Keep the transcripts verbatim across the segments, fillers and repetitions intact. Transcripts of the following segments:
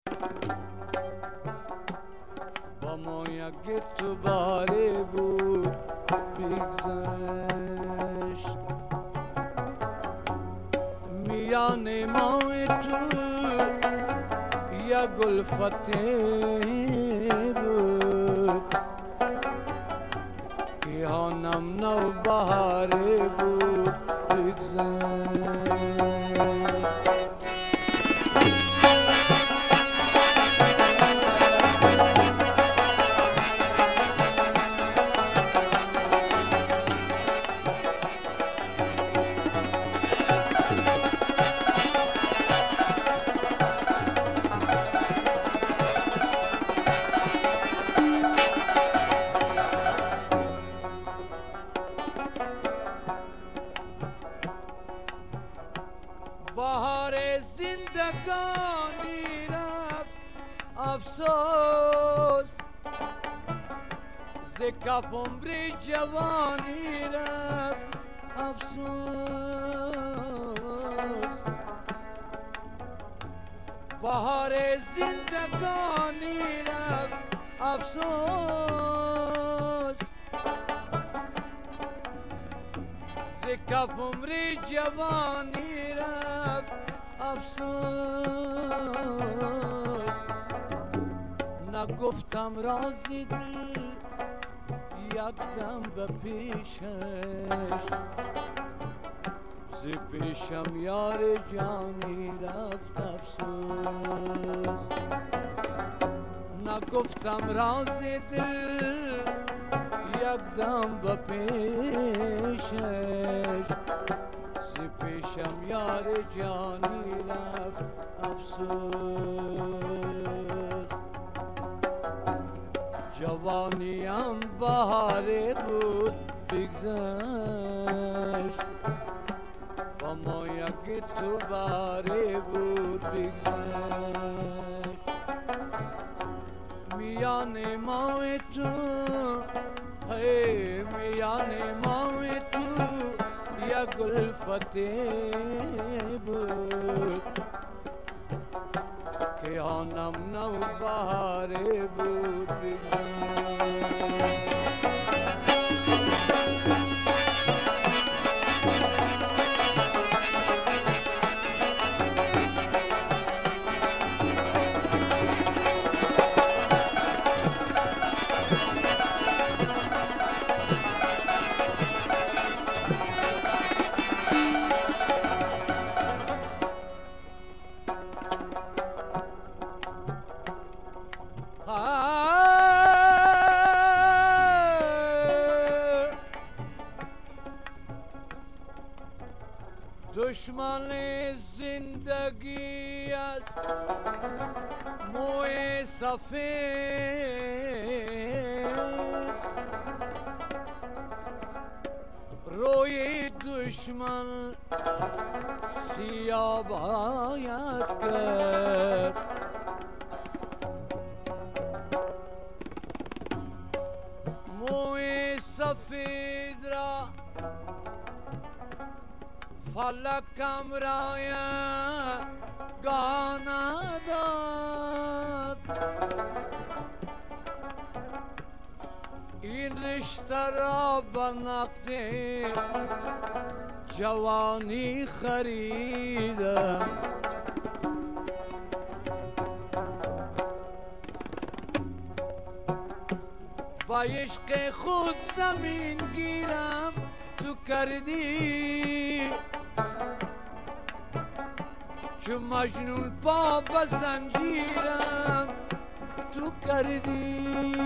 با ما یک تو باره بود بگذشت، میان ما تو یک گلفته بود که آنم نو بهاره بود بگذشت. بهار زندگانی رفت افسوس، ز کف عمر جوانی رفت افسوس. بهار زندگانی رفت افسوس، ز کف عمر جوانی رفت افسوس. نگفتم راز دل یک دم به پیشش، ز پیشم یار جانی رفت افسوس. نگفتم راز دل یک دم به پیشش، ز پیشم یار جانی رفت افسوس. جوانیم بهاره بود بگذشت، با ما یک تو باره بود بگذشت. میان ما تو ای میان ما تو یک گلفته بود که آنم نو بهاره بود بگذشت. دشمن زندگی است موی سفید، روی دشمن سیاه باید کرد. موی سفید را فلکم رای گانا داد، این رشته را به نقد جوانی خریدم. با عشق خود زمین گیرم تو کردی، چو مجنون پا به زنجیرم تو کردی.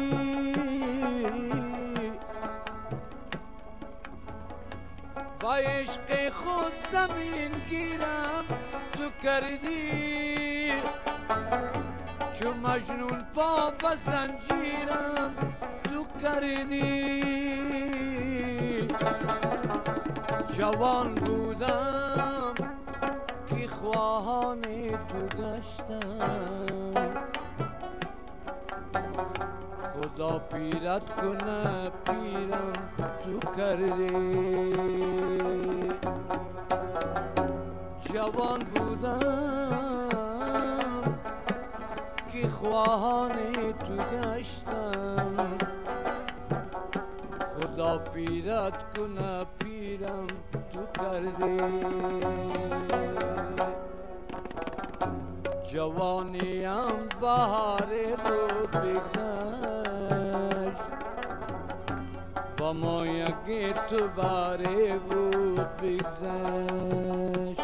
با عشق خود زمین گیرم تو کردی، چو مجنون پا به زنجیرم تو کردی. جوان بودم که خواهان تو گشتم، خدا پیرت کنه پیرم تو کردی. جوان بودم که خواهان تو گشتم، خدا پیرت کنه پیرم تو کردی. جوانیم بهار بود بگذشت، با ما یکی تو باره بود بگذشت.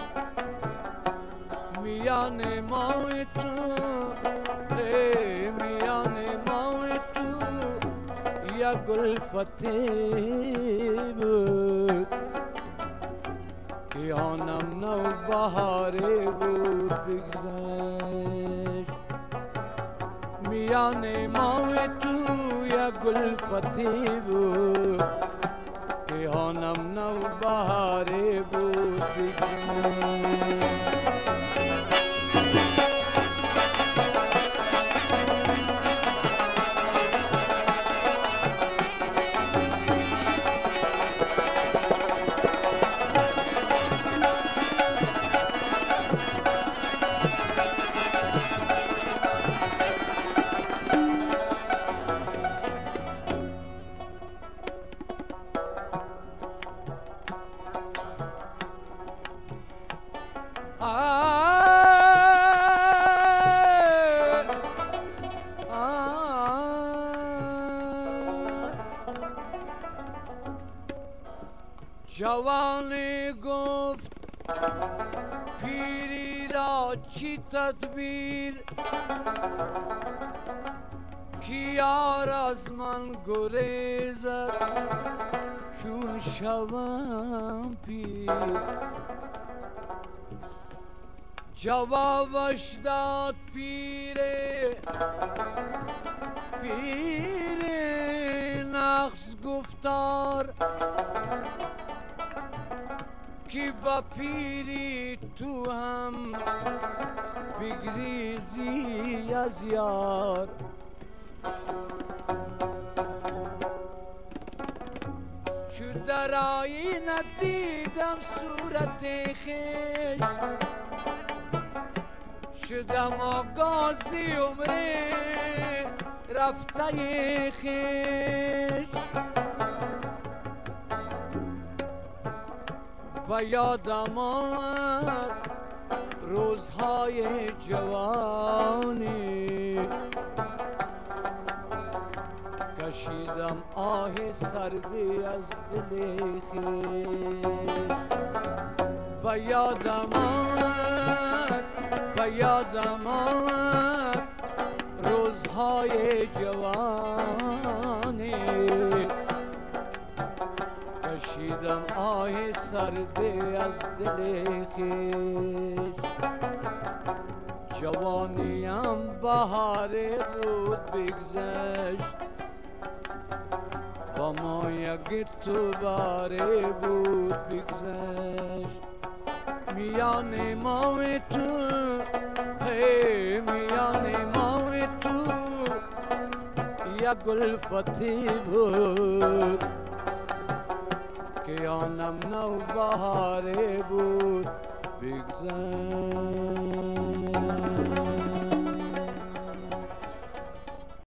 میان ما و تو میان ما و تو یک گلفتی بود که آنم نو بهاره بود بگذشت. میان ما و تو یک گلفتی بود که آنم نو بهاره بود بگذشت. جوانی گفت پیری را چی تدبیر، که یار از من گریزد چون شوم پیر. جوابش داد پیر پیر نقص گفتار، که با پیری تو هم بگریزی از یار. چو در آینه دیدم صورت خویش، شدم آغازی عمر رفته خویش. و یادم آمد روزهای جوانی، کشیدم آه سردی از دل خویش. و یادم آمد و یادم آمد روزهای جوانی، کشیدم آه سردی از دل خویش. جوانیم بهاره بود بگذشت، با ما یک تو باره بود بگذشت. میان ما و تو میان ما و تو یک گلفتی بود که آنم نو بهاره بود بگذشت.